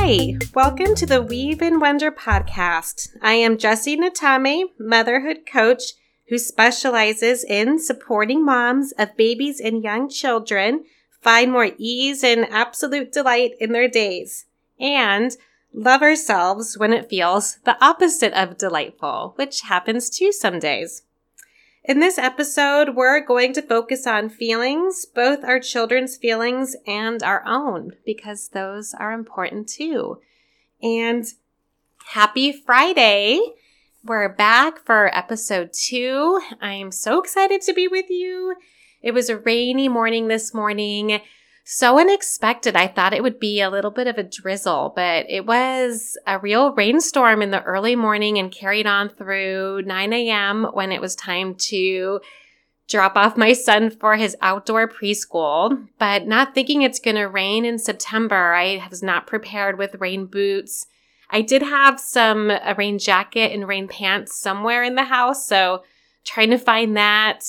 Hi, welcome to the Weave and Wonder podcast. I am Jessie Natame, motherhood coach who specializes in supporting moms of babies and young children find more ease and absolute delight in their days and love ourselves when it feels the opposite of delightful, which happens too some days. In this episode, we're going to focus on feelings, both our children's feelings and our own, because those are important too. And happy Friday. We're back for episode 2. I'm so excited to be with you. It was a rainy morning this morning. So unexpected. I thought it would be a little bit of a drizzle, but it was a real rainstorm in the early morning and carried on through 9 a.m. when it was time to drop off my son for his outdoor preschool. But not thinking it's going to rain in September, I was not prepared with rain boots. I did have a rain jacket and rain pants somewhere in the house, so trying to find that.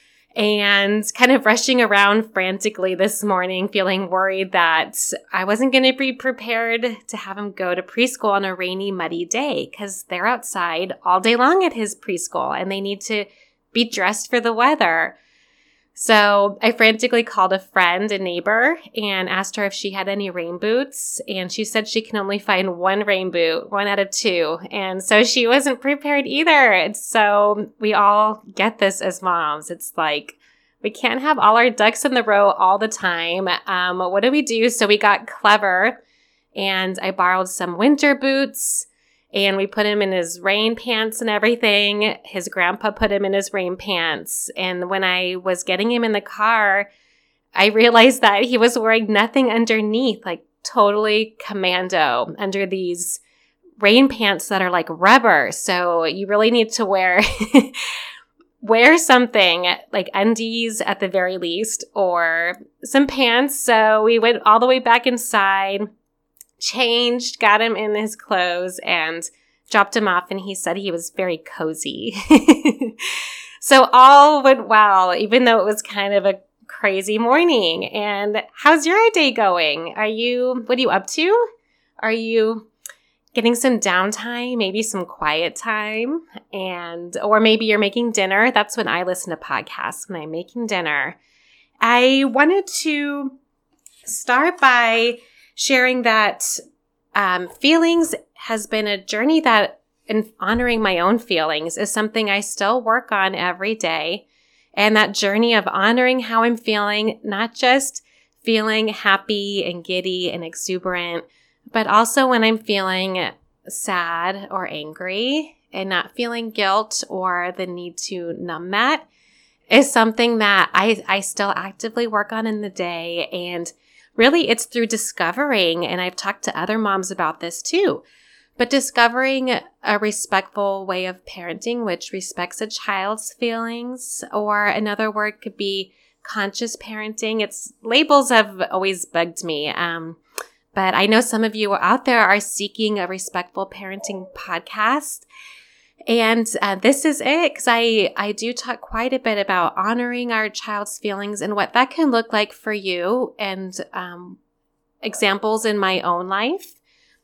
And kind of rushing around frantically this morning, feeling worried that I wasn't going to be prepared to have him go to preschool on a rainy, muddy day because they're outside all day long at his preschool and they need to be dressed for the weather. So I frantically called a friend, a neighbor, and asked her if she had any rain boots. And she said she can only find one rain boot, 1 out of 2. And so she wasn't prepared either. And so we all get this as moms. It's like, we can't have all our ducks in the row all the time. What do we do? So we got clever and I borrowed some winter boots. And we put him in his rain pants and everything. His grandpa put him in his rain pants. And when I was getting him in the car, I realized that he was wearing nothing underneath, like totally commando under these rain pants that are like rubber. So you really need to wear something like undies at the very least or some pants. So we went all the way back inside, changed, got him in his clothes, and dropped him off, and he said he was very cozy. So all went well, even though it was kind of a crazy morning. And how's your day going? What are you up to? Are you getting some downtime, maybe some quiet time? Or maybe you're making dinner. That's when I listen to podcasts, when I'm making dinner. I wanted to start by sharing that feelings has been a journey that, in honoring my own feelings, is something I still work on every day. And that journey of honoring how I'm feeling, not just feeling happy and giddy and exuberant, but also when I'm feeling sad or angry and not feeling guilt or the need to numb that, is something that I still actively work on in the day. And really, it's through discovering, and I've talked to other moms about this too, but discovering a respectful way of parenting, which respects a child's feelings, or another word could be conscious parenting. Labels have always bugged me. But I know some of you out there are seeking a respectful parenting podcast. And this is it, because I do talk quite a bit about honoring our child's feelings and what that can look like for you, and examples in my own life.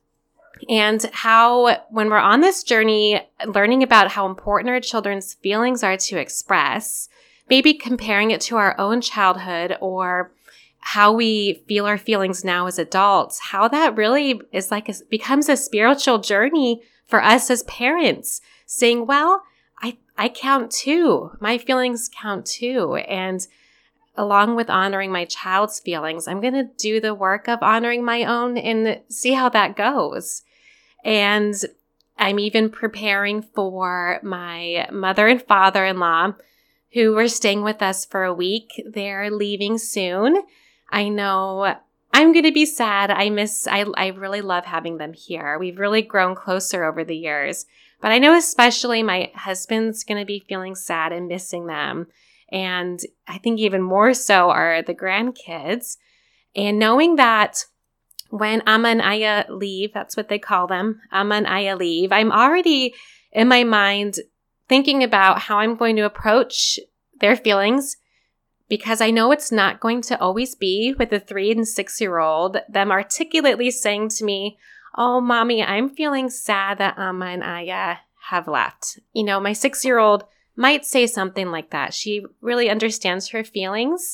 And how, when we're on this journey, learning about how important our children's feelings are to express, maybe comparing it to our own childhood or how we feel our feelings now as adults, how that really is becomes a spiritual journey for us as parents, saying, well, I count too. My feelings count too. And along with honoring my child's feelings, I'm going to do the work of honoring my own and see how that goes. And I'm even preparing for my mother and father-in-law who were staying with us for a week. They're leaving soon. I know I'm going to be sad. I really love having them here. We've really grown closer over the years. But I know especially my husband's going to be feeling sad and missing them. And I think even more so are the grandkids. And knowing that when Amma and Aya leave, that's what they call them, Amma and Aya leave, I'm already in my mind thinking about how I'm going to approach their feelings, because I know it's not going to always be with a 3 and 6-year-old, them articulately saying to me oh, mommy, I'm feeling sad that Amma and Aya have left. My 6-year-old might say something like that. She really understands her feelings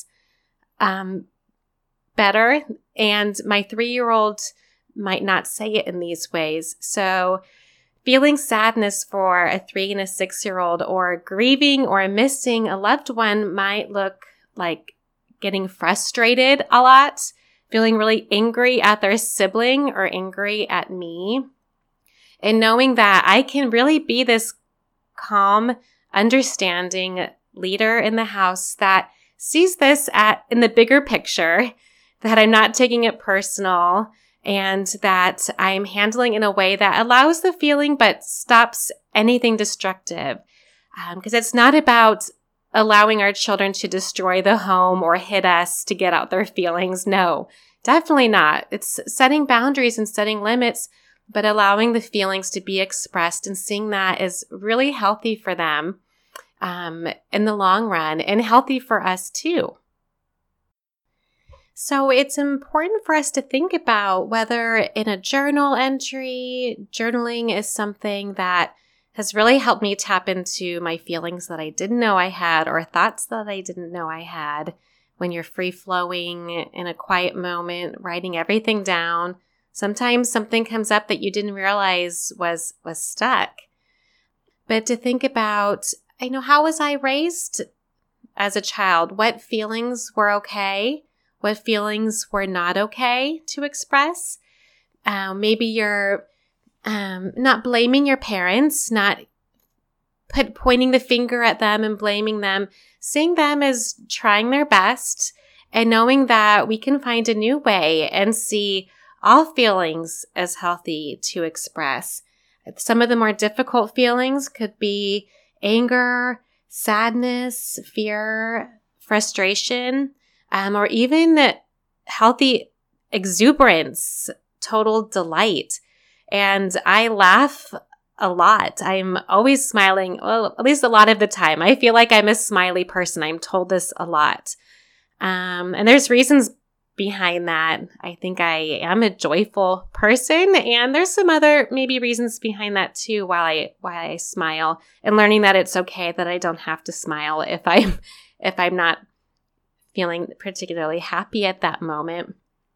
better. And my 3-year-old might not say it in these ways. So feeling sadness for a 3 and a 6-year-old, or grieving or missing a loved one, might look like getting frustrated a lot, feeling really angry at their sibling or angry at me. And knowing that I can really be this calm, understanding leader in the house that sees this in the bigger picture, that I'm not taking it personal, and that I'm handling in a way that allows the feeling but stops anything destructive. Because it's not about allowing our children to destroy the home or hit us to get out their feelings. No, definitely not. It's setting boundaries and setting limits, but allowing the feelings to be expressed and seeing that is really healthy for them in the long run, and healthy for us too. So it's important for us to think about whether in a journal entry, journaling is something that has really helped me tap into my feelings that I didn't know I had, or thoughts that I didn't know I had. When you're free-flowing in a quiet moment, writing everything down, sometimes something comes up that you didn't realize was stuck. But to think about, how was I raised as a child? What feelings were okay? What feelings were not okay to express? Maybe you're not blaming your parents, not pointing the finger at them and blaming them, seeing them as trying their best, and knowing that we can find a new way and see all feelings as healthy to express. Some of the more difficult feelings could be anger, sadness, fear, frustration, or even healthy exuberance, total delight. And I laugh a lot. I'm always smiling, well, at least a lot of the time. I feel like I'm a smiley person. I'm told this a lot. And there's reasons behind that. I think I am a joyful person, and there's some other maybe reasons behind that too, why I smile, and learning that it's okay that I don't have to smile if I'm not feeling particularly happy at that moment.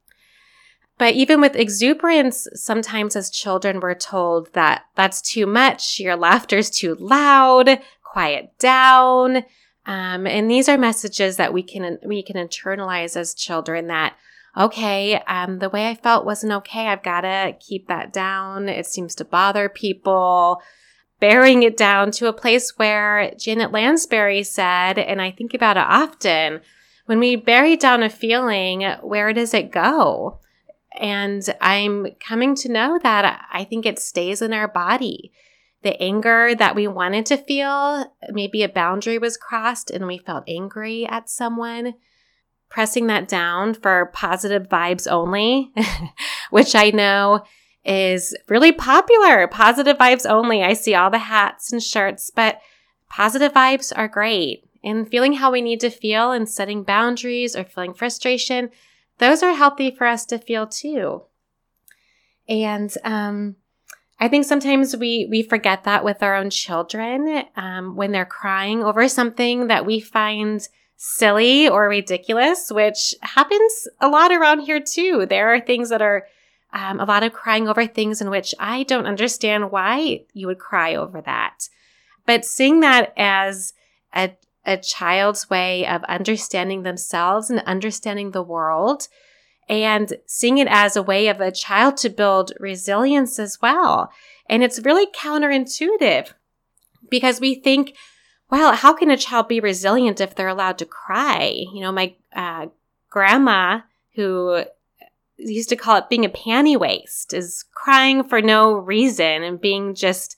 But even with exuberance, sometimes as children we're told that that's too much, your laughter's too loud, quiet down. And these are messages that we can internalize as children, that, okay, the way I felt wasn't okay. I've got to keep that down. It seems to bother people. Bearing it down to a place where Janet Lansbury said, and I think about it often, when we bury down a feeling, where does it go? And I'm coming to know that I think it stays in our body. The anger that we wanted to feel, maybe a boundary was crossed and we felt angry at someone, pressing that down for positive vibes only, which I know is really popular. Positive vibes only. I see all the hats and shirts, but positive vibes are great. And feeling how we need to feel and setting boundaries or feeling frustration, those are healthy for us to feel too. And I think sometimes we forget that with our own children when they're crying over something that we find silly or ridiculous, which happens a lot around here too. There are things that are a lot of crying over things in which I don't understand why you would cry over that. But seeing that as a child's way of understanding themselves and understanding the world, and seeing it as a way of a child to build resilience as well. And it's really counterintuitive because we think, well, how can a child be resilient if they're allowed to cry? My grandma, who used to call it being a panty waste, is crying for no reason and being just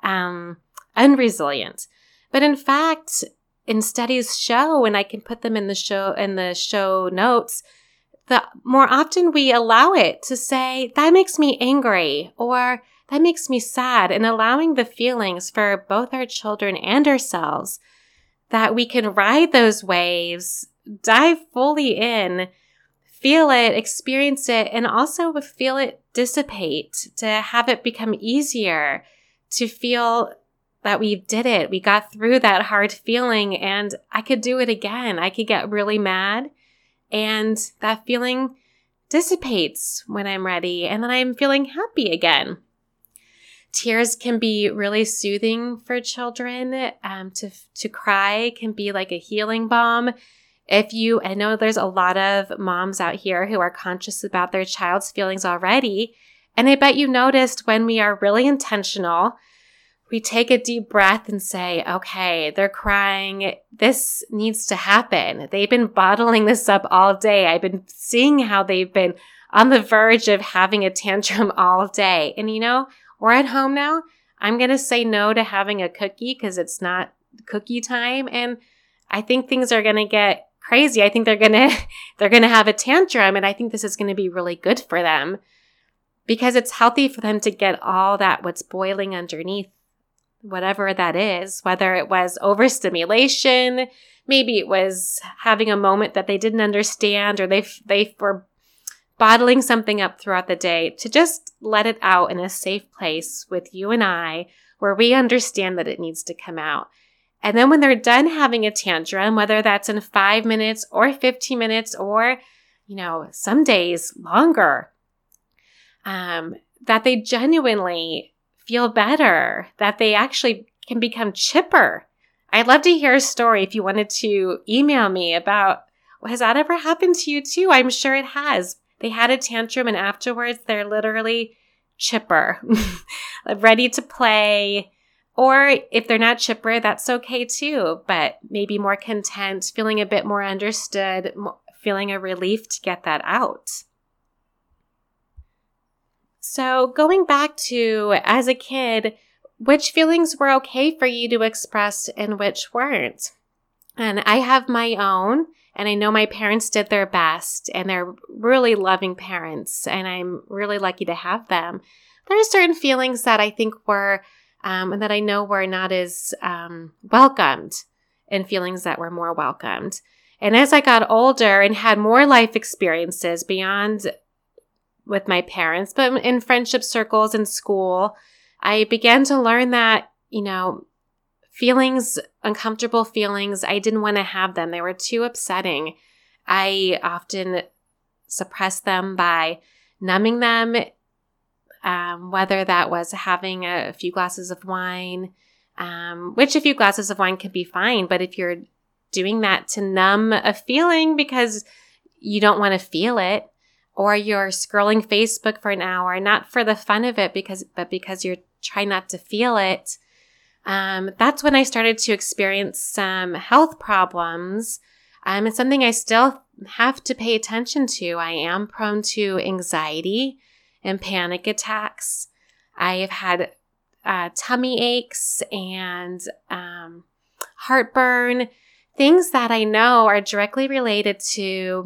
unresilient. But in fact, in studies show, and I can put them in the show notes, the more often we allow it to say, that makes me angry, or that makes me sad, and allowing the feelings for both our children and ourselves, that we can ride those waves, dive fully in, feel it, experience it, and also feel it dissipate, to have it become easier, to feel that we did it. We got through that hard feeling and I could do it again. I could get really mad and that feeling dissipates when I'm ready and then I'm feeling happy again. Tears can be really soothing for children. To cry can be like a healing balm. I know there's a lot of moms out here who are conscious about their child's feelings already. And I bet you noticed when we are really intentional, we take a deep breath and say, okay, they're crying. This needs to happen. They've been bottling this up all day. I've been seeing how they've been on the verge of having a tantrum all day. And we're at home now. I'm going to say no to having a cookie because it's not cookie time. And I think things are going to get crazy. I think they're going to have a tantrum. And I think this is going to be really good for them because it's healthy for them to get all that what's boiling underneath, whatever that is, whether it was overstimulation, maybe it was having a moment that they didn't understand, or they were bottling something up throughout the day, to just let it out in a safe place with you and I, where we understand that it needs to come out. And then when they're done having a tantrum, whether that's in 5 minutes or 15 minutes or, some days longer, that they genuinely feel better, that they actually can become chipper. I'd love to hear a story if you wanted to email me about, has that ever happened to you too? I'm sure it has. They had a tantrum and afterwards they're literally chipper, ready to play. Or if they're not chipper, that's okay too, but maybe more content, feeling a bit more understood, feeling a relief to get that out. So going back to, as a kid, which feelings were okay for you to express and which weren't? And I have my own, and I know my parents did their best, and they're really loving parents, and I'm really lucky to have them. There are certain feelings that I think were, and that I know were not as welcomed, and feelings that were more welcomed. And as I got older and had more life experiences beyond with my parents, but in friendship circles in school, I began to learn that, feelings, uncomfortable feelings, I didn't want to have them. They were too upsetting. I often suppressed them by numbing them, whether that was having a few glasses of wine, which a few glasses of wine could be fine. But if you're doing that to numb a feeling because you don't want to feel it, or you're scrolling Facebook for an hour, not for the fun of it, but because you're trying not to feel it, that's when I started to experience some health problems. It's something I still have to pay attention to. I am prone to anxiety and panic attacks. I have had tummy aches and heartburn, things that I know are directly related to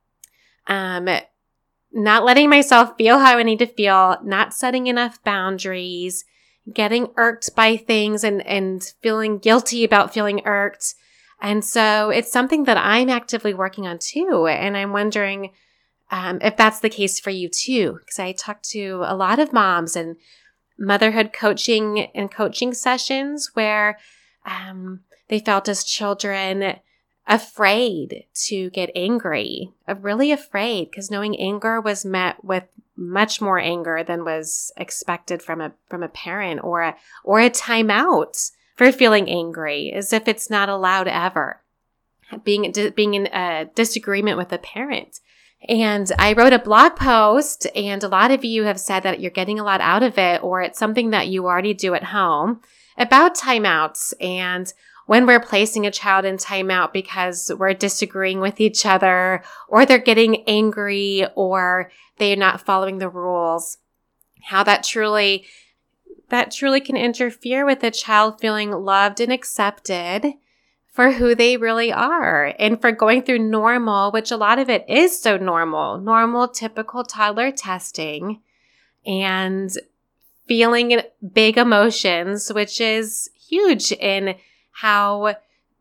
not letting myself feel how I need to feel, not setting enough boundaries, getting irked by things and feeling guilty about feeling irked. And so it's something that I'm actively working on too. And I'm wondering if that's the case for you too, because I talk to a lot of moms and motherhood coaching and coaching sessions where they felt as children afraid to get angry, really afraid, because knowing anger was met with much more anger than was expected from a parent, or a timeout for feeling angry, as if it's not allowed ever, being in a disagreement with a parent. And I wrote a blog post, and a lot of you have said that you're getting a lot out of it, or it's something that you already do at home, about timeouts and when we're placing a child in timeout because we're disagreeing with each other, or they're getting angry, or they're not following the rules, how that truly can interfere with a child feeling loved and accepted for who they really are, and for going through normal, which a lot of it is so normal, typical toddler testing, and feeling big emotions, which is huge in how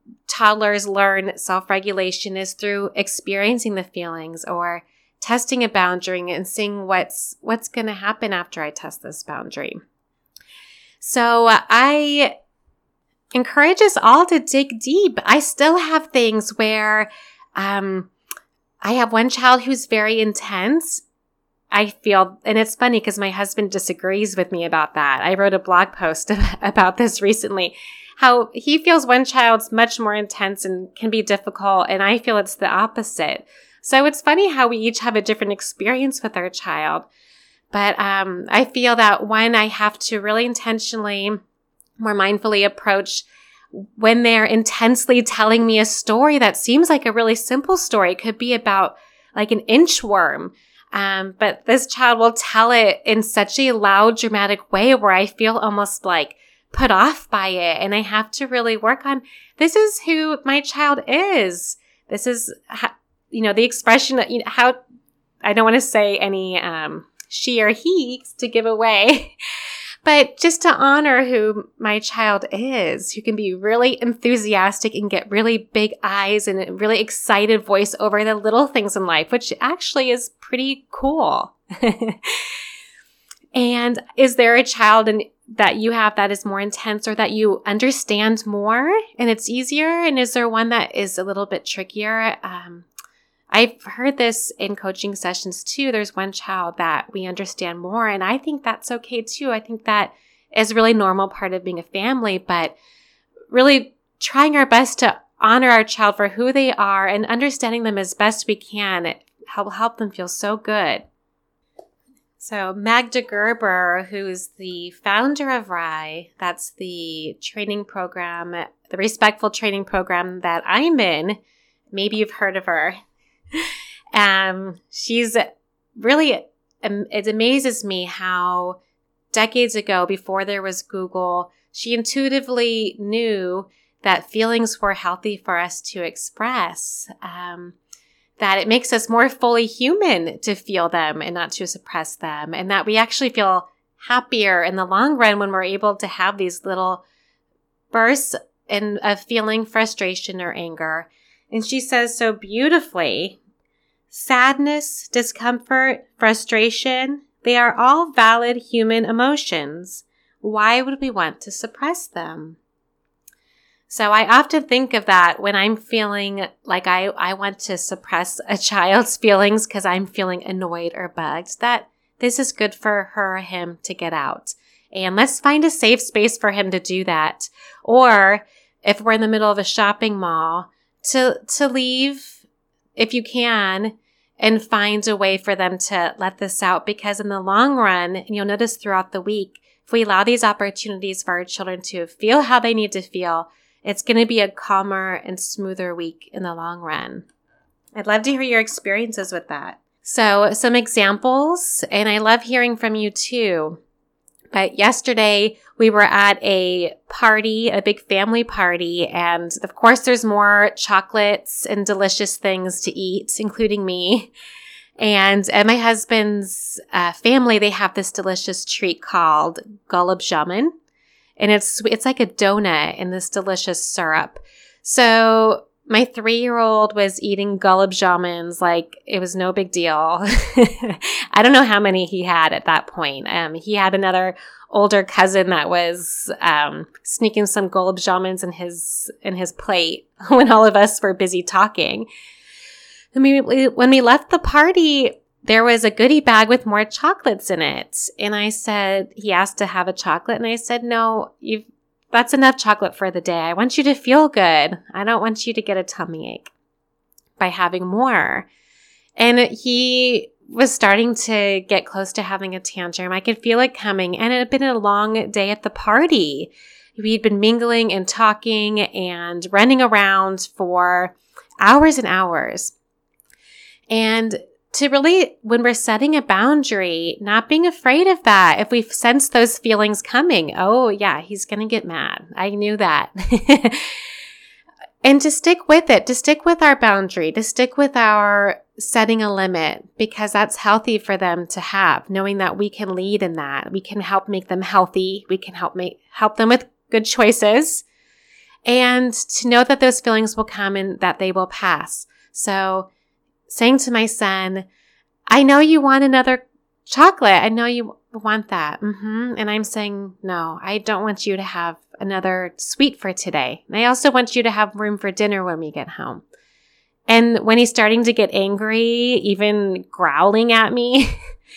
toddlers learn self-regulation is through experiencing the feelings or testing a boundary and seeing what's going to happen after I test this boundary. So I encourage us all to dig deep. I still have things where I have one child who's very intense. I feel, and it's funny because my husband disagrees with me about that. I wrote a blog post about this recently, how he feels one child's much more intense and can be difficult, and I feel it's the opposite. So it's funny how we each have a different experience with our child. But I feel that one, I have to really intentionally, more mindfully approach when they're intensely telling me a story that seems like a really simple story. It could be about like an inchworm. But this child will tell it in such a loud, dramatic way where I feel almost like put off by it. And I have to really work on, this is who my child is. This is, the expression, how, I don't want to say any she or he to give away, but just to honor who my child is, who can be really enthusiastic and get really big eyes and a really excited voice over the little things in life, which actually is pretty cool. And is there a child that you have that is more intense or that you understand more and it's easier? And is there one that is a little bit trickier? I've heard this in coaching sessions too. There's one child that we understand more, and I think that's okay too. I think that is a really normal part of being a family, but really trying our best to honor our child for who they are and understanding them as best we can. It will help them feel so good. So Magda Gerber, who's the founder of RIE, that's the training program, the respectful training program that I'm in. Maybe you've heard of her. She's really, it amazes me how decades ago, before there was Google, she intuitively knew that feelings were healthy for us to express, that it makes us more fully human to feel them and not to suppress them, and that we actually feel happier in the long run when we're able to have these little bursts of feeling frustration or anger. And she says so beautifully, sadness, discomfort, frustration, they are all valid human emotions. Why would we want to suppress them? So I often think of that when I'm feeling like I want to suppress a child's feelings because I'm feeling annoyed or bugged, that this is good for her or him to get out. And let's find a safe space for him to do that. Or if we're in the middle of a shopping mall, to leave if you can and find a way for them to let this out, because in the long run, and you'll notice throughout the week, if we allow these opportunities for our children to feel how they need to feel, it's going to be a calmer and smoother week in the long run. I'd love to hear your experiences with that. So some examples, and I love hearing from you too. But yesterday we were at a party, a big family party, and of course there's more chocolates and delicious things to eat, including me. And at my husband's family, they have this delicious treat called gulab jamun, and it's like a donut in this delicious syrup. So my 3-year-old was eating gulab jamuns like it was no big deal. I don't know how many he had at that point. He had another older cousin that was sneaking some gulab jamuns in his plate when all of us were busy talking. And when we left the party, there was a goodie bag with more chocolates in it. And he asked to have a chocolate, and I said, no, that's enough chocolate for the day. I want you to feel good. I don't want you to get a tummy ache by having more. And he was starting to get close to having a tantrum. I could feel it coming. And it had been a long day at the party. We'd been mingling and talking and running around for hours and hours. And to really, when we're setting a boundary, not being afraid of that. If we sense those feelings coming, oh yeah, he's going to get mad. I knew that. And to stick with it, to stick with our boundary, to stick with our setting a limit, because that's healthy for them to have, knowing that we can lead in that. We can help make them healthy. We can help them with good choices. and to know that those feelings will come and that they will pass. So saying to my son, I know you want another chocolate. I know you want that. And I'm saying, no, I don't want you to have another sweet for today. And I also want you to have room for dinner when we get home. And when he's starting to get angry, even growling at me,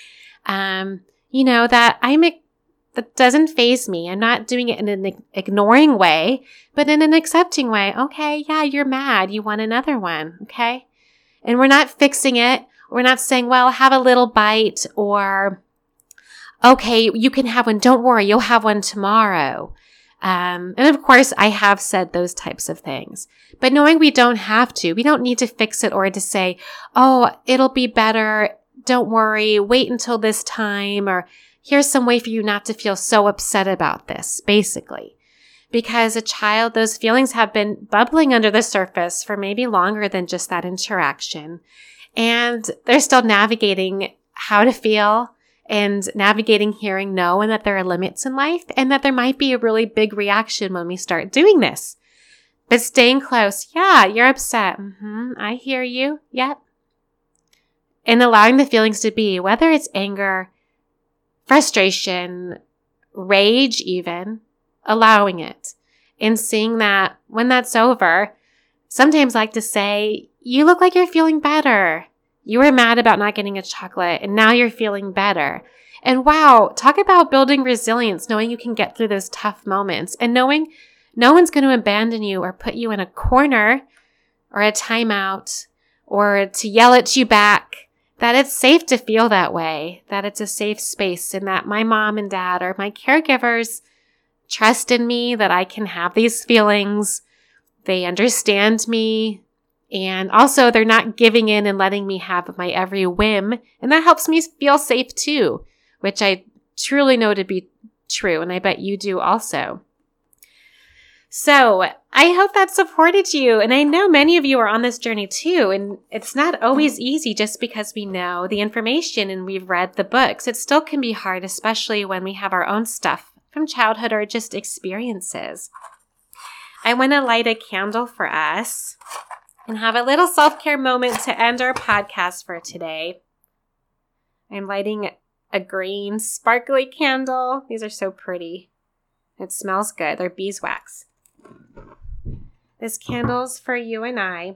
that doesn't faze me. I'm not doing it in an ignoring way, but in an accepting way. Okay, yeah, you're mad. You want another one. Okay. And we're not fixing it. We're not saying, well, have a little bite, or, okay, you can have one. Don't worry. You'll have one tomorrow. And of course, I have said those types of things, but knowing we don't have to, we don't need to fix it or to say, oh, it'll be better. Don't worry. Wait until this time, or here's some way for you not to feel so upset about this, basically. Because a child, those feelings have been bubbling under the surface for maybe longer than just that interaction. And they're still navigating how to feel and navigating hearing no, and that there are limits in life, and that there might be a really big reaction when we start doing this. But staying close, yeah, you're upset. I hear you. Yep. And allowing the feelings to be, whether it's anger, frustration, rage even, allowing it. And seeing that when that's over, sometimes I like to say, you look like you're feeling better. You were mad about not getting a chocolate, and now you're feeling better. And wow, talk about building resilience, knowing you can get through those tough moments, and knowing no one's going to abandon you or put you in a corner or a timeout or to yell at you back, that it's safe to feel that way, that it's a safe space, and that my mom and dad or my caregivers trust in me, that I can have these feelings. They understand me. And also, they're not giving in and letting me have my every whim. And that helps me feel safe too, which I truly know to be true. And I bet you do also. So I hope that supported you. And I know many of you are on this journey too. And it's not always easy just because we know the information and we've read the books. It still can be hard, especially when we have our own stuff from childhood or just experiences. I want to light a candle for us and have a little self-care moment to end our podcast for today. I'm lighting a green sparkly candle. These are so pretty. It smells good. They're beeswax. This candle's for you and I.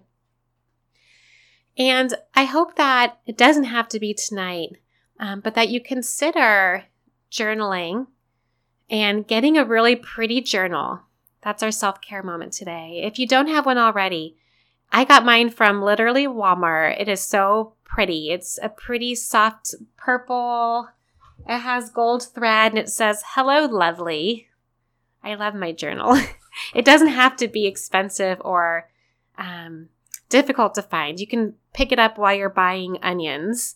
And I hope that it doesn't have to be tonight, but that you consider journaling and getting a really pretty journal. That's our self-care moment today. If you don't have one already, I got mine from literally Walmart. It is so pretty. It's a pretty soft purple. It has gold thread and it says, "Hello, lovely." I love my journal. It doesn't have to be expensive or difficult to find. You can pick it up while you're buying onions.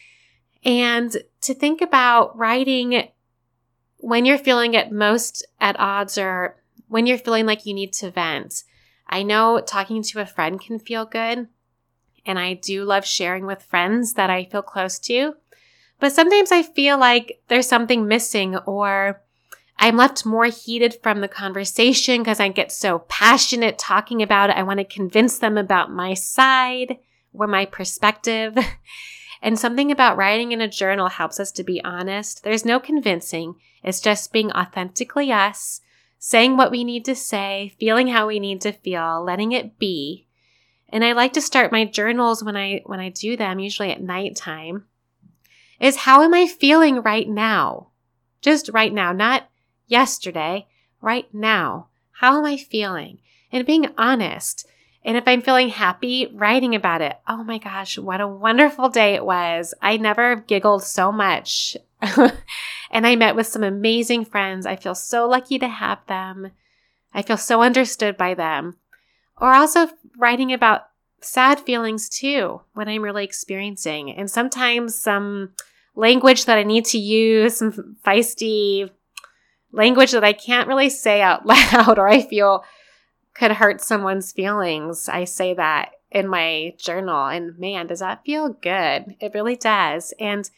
And to think about writing when you're feeling at most at odds or when you're feeling like you need to vent. I know talking to a friend can feel good, and I do love sharing with friends that I feel close to, but sometimes I feel like there's something missing, or I'm left more heated from the conversation because I get so passionate talking about it. I want to convince them about my side or my perspective. And something about writing in a journal helps us to be honest. There's no convincing. It's just being authentically us, saying what we need to say, feeling how we need to feel, letting it be. And I like to start my journals when I do them, usually at nighttime, is how am I feeling right now? Just right now, not yesterday, right now. How am I feeling? And being honest. And if I'm feeling happy, writing about it. Oh my gosh, what a wonderful day it was. I never giggled so much. And I met with some amazing friends. I feel so lucky to have them. I feel so understood by them. Or also writing about sad feelings too, what I'm really experiencing. And sometimes some language that I need to use, some feisty language that I can't really say out loud or I feel could hurt someone's feelings. I say that in my journal, and man, does that feel good. It really does. And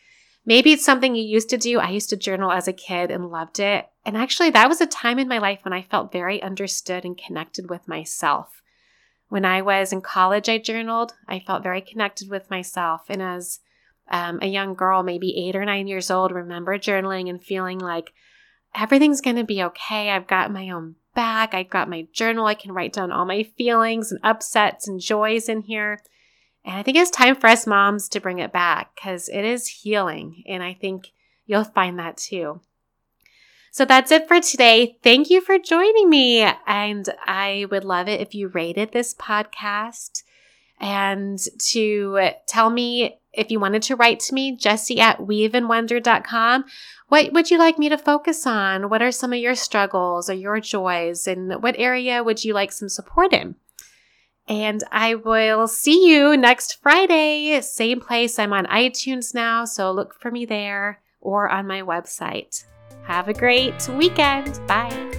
Maybe it's something you used to do. I used to journal as a kid and loved it. And actually, that was a time in my life when I felt very understood and connected with myself. When I was in college, I journaled. I felt very connected with myself. And as a young girl, maybe 8 or 9 years old, remember journaling and feeling like everything's going to be okay. I've got my own back. I've got my journal. I can write down all my feelings and upsets and joys in here. And I think it's time for us moms to bring it back because it is healing. And I think you'll find that too. So that's it for today. Thank you for joining me. And I would love it if you rated this podcast and to tell me if you wanted to write to me, Jessie@weaveandwonder.com. What would you like me to focus on? What are some of your struggles or your joys? And what area would you like some support in? And I will see you next Friday. Same place. I'm on iTunes now, so look for me there or on my website. Have a great weekend. Bye.